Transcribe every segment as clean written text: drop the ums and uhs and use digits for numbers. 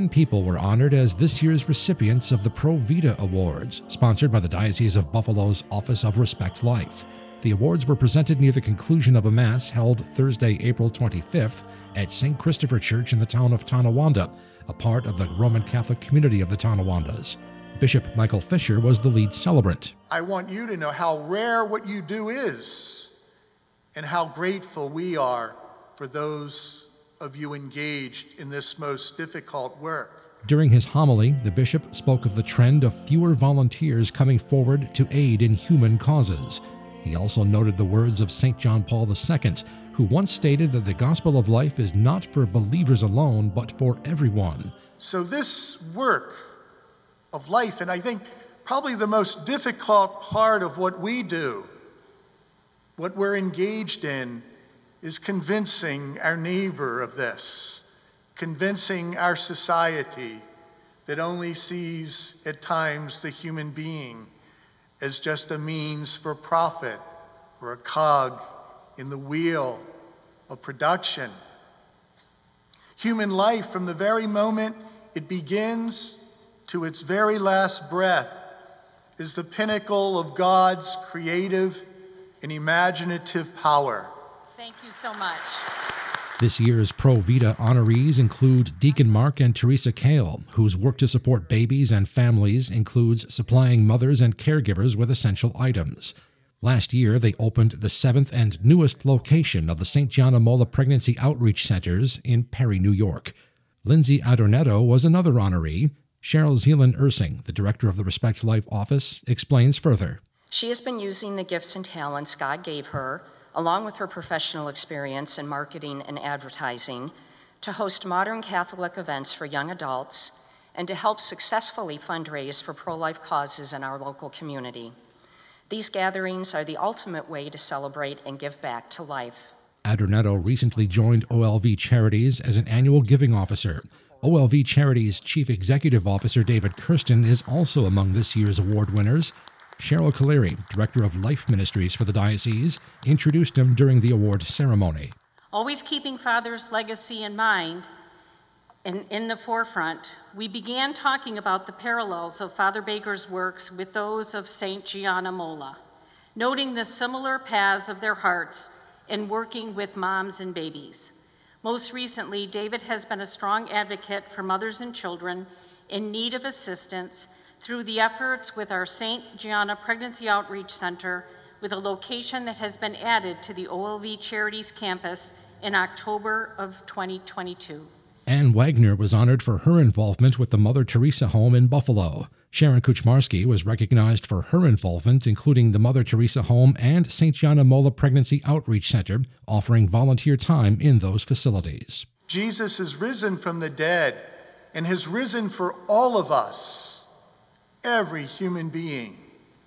10 people were honored as this year's recipients of the Pro Vita Awards, sponsored by the Diocese of Buffalo's Office of Respect Life. The awards were presented near the conclusion of a Mass held Thursday, April 25th at St. Christopher Church in the town of Tonawanda, a part of the Roman Catholic community of the Tonawandas. Bishop Michael Fisher was the lead celebrant. I want you to know how rare what you do is and how grateful we are for those of you engaged in this most difficult work. During his homily, the bishop spoke of the trend of fewer volunteers coming forward to aid in human causes. He also noted the words of St. John Paul II, who once stated that the gospel of life is not for believers alone, but for everyone. So this work of life, and I think probably the most difficult part of what we do, what we're engaged in, is convincing our neighbor of this, convincing our society that only sees at times the human being as just a means for profit or a cog in the wheel of production. Human life, from the very moment it begins to its very last breath, is the pinnacle of God's creative and imaginative power. Thank you so much. This year's Pro Vita honorees include Deacon Mark and Teresa Kale, whose work to support babies and families includes supplying mothers and caregivers with essential items. Last year, they opened the 7th and newest location of the St. Gianna Molla Pregnancy Outreach Centers in Perry, New York. Lindsay Adornetto was another honoree. Cheryl Zeeland-Ursing, the director of the Respect Life office, explains further. She has been using the gifts and talents God gave her, along with her professional experience in marketing and advertising, to host modern Catholic events for young adults and to help successfully fundraise for pro-life causes in our local community. These gatherings are the ultimate way to celebrate and give back to life. Adornetto recently joined OLV Charities as an annual giving officer. OLV Charities Chief Executive Officer David Kirsten is also among this year's award winners. Cheryl Caleri, Director of Life Ministries for the Diocese, introduced him during the award ceremony. Always keeping Father's legacy in mind and in the forefront, we began talking about the parallels of Father Baker's works with those of St. Gianna Molla, noting the similar paths of their hearts in working with moms and babies. Most recently, David has been a strong advocate for mothers and children in need of assistance through the efforts with our St. Gianna Pregnancy Outreach Center, with a location that has been added to the OLV Charities campus in October of 2022. Ann Wagner was honored for her involvement with the Mother Teresa Home in Buffalo. Sharon Kuchmarski was recognized for her involvement, including the Mother Teresa Home and St. Gianna Molla Pregnancy Outreach Center, offering volunteer time in those facilities. Jesus is risen from the dead and has risen for all of us. Every human being,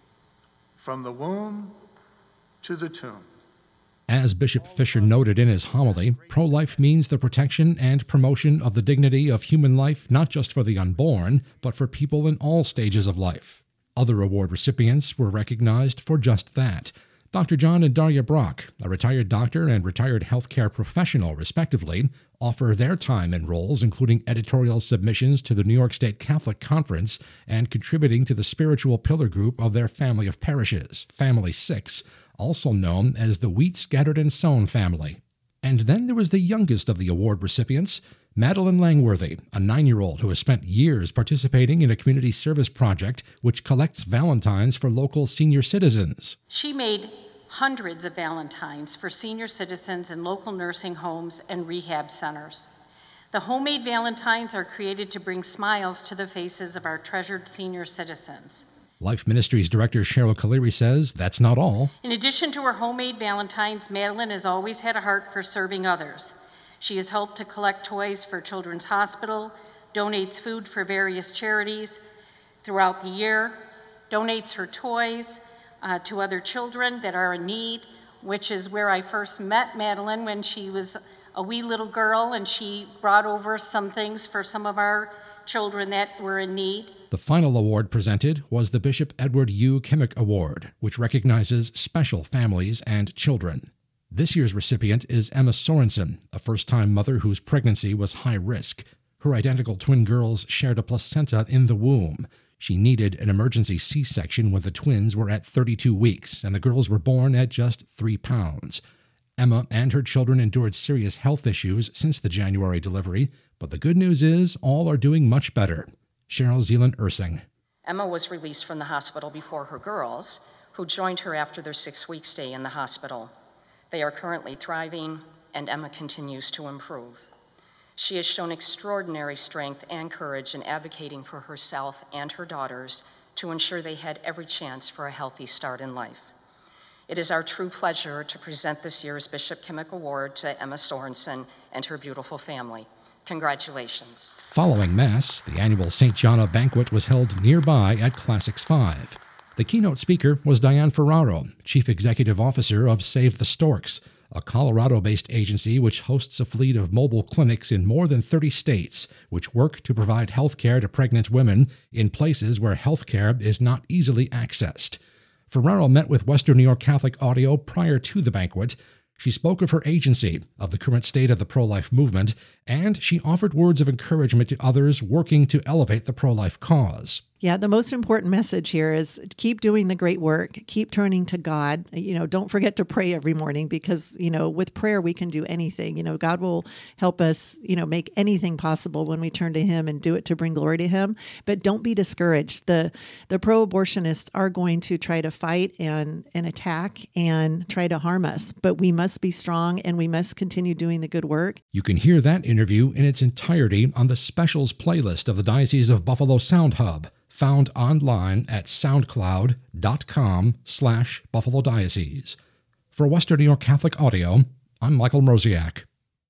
from the womb to the tomb. As Bishop Fisher noted in his homily, pro-life means the protection and promotion of the dignity of human life, not just for the unborn, but for people in all stages of life. Other award recipients were recognized for just that. Dr. John and Darya Brock, a retired doctor and retired healthcare professional, respectively, offer their time and roles, including editorial submissions to the New York State Catholic Conference and contributing to the spiritual pillar group of their family of parishes, Family 6, also known as the Wheat Scattered and Sown family. And then there was the youngest of the award recipients, Madeline Langworthy, a 9-year-old who has spent years participating in a community service project which collects Valentines for local senior citizens. She made hundreds of Valentines for senior citizens in local nursing homes and rehab centers. The homemade Valentines are created to bring smiles to the faces of our treasured senior citizens. Life Ministries Director Cheryl Caleri says that's not all. In addition to her homemade Valentines, Madeline has always had a heart for serving others. She has helped to collect toys for Children's Hospital, donates food for various charities throughout the year, donates her toys to other children that are in need, which is where I first met Madeline when she was a wee little girl, and she brought over some things for some of our children that were in need. The final award presented was the Bishop Edward U. Kimmick Award, which recognizes special families and children. This year's recipient is Emma Sorensen, a first-time mother whose pregnancy was high risk. Her identical twin girls shared a placenta in the womb. She needed an emergency C-section when the twins were at 32 weeks, and the girls were born at just 3 pounds. Emma and her children endured serious health issues since the January delivery, but the good news is all are doing much better. Cheryl Zeeland-Ursing. Emma was released from the hospital before her girls, who joined her after their 6-week stay in the hospital. They are currently thriving, and Emma continues to improve. She has shown extraordinary strength and courage in advocating for herself and her daughters to ensure they had every chance for a healthy start in life. It is our true pleasure to present this year's Bishop Kimmick Award to Emma Sorensen and her beautiful family. Congratulations. Following Mass, the annual St. Gianna banquet was held nearby at Classics 5. The keynote speaker was Diane Ferraro, Chief Executive Officer of Save the Storks, a Colorado-based agency which hosts a fleet of mobile clinics in more than 30 states, which work to provide health care to pregnant women in places where health care is not easily accessed. Ferraro met with Western New York Catholic Audio prior to the banquet. She spoke of her agency, of the current state of the pro-life movement, and she offered words of encouragement to others working to elevate the pro-life cause. Yeah, the most important message here is keep doing the great work. Keep turning to God. Don't forget to pray every morning because, with prayer, we can do anything. God will help us, make anything possible when we turn to Him and do it to bring glory to Him. But don't be discouraged. The pro-abortionists are going to try to fight and attack and try to harm us. But we must be strong and we must continue doing the good work. You can hear that interview in its entirety on the Specials playlist of the Diocese of Buffalo Sound Hub, found online at soundcloud.com/Buffalo Diocese. For Western New York Catholic Audio, I'm Michael Mroziak.